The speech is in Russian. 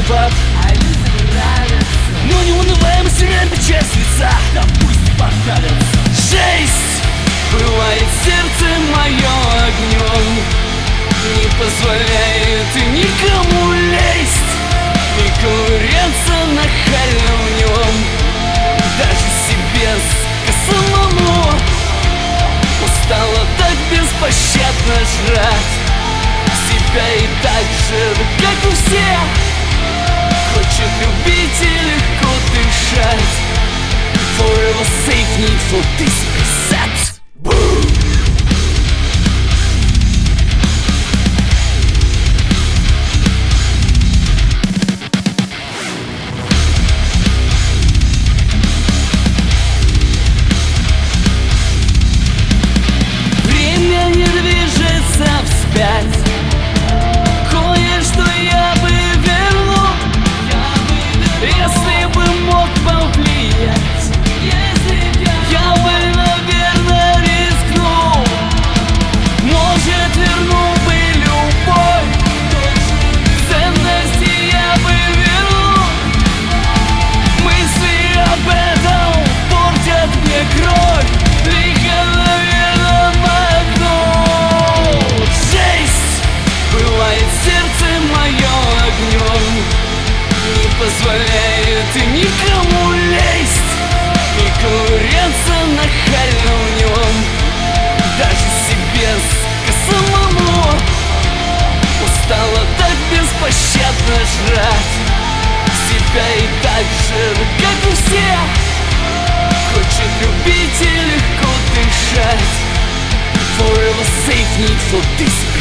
поп. А людям нравится. Но не унываем, теряем печать с лица. Да пусть покалятся. Жесть! Пылает сердце мое огнем, не позволяет и никому лезть и ковыряться нахально в нем. Даже себе самому устала так беспощадно жрать себя и так же, как у всех. Хочет любить и легко дышать. Forever safe, need for this preset. Время не движется вспять. Кое-что я бы вернул, если бы мог повлиять. Я бы, наверное, рискнул. Может, вернул бы любовь. Ценности я бы вернул. Мысли об этом портят мне кровь. Лихо, наверное, махнул. Жесть! Пылает сердце мое огнем, не позволяет и никому лезть и ковыряться нахально в нем. Даже себе самому устала так беспощадно жрать себя и так же, как у всех. Хочет любить и легко дышать. Forever safe, need for this.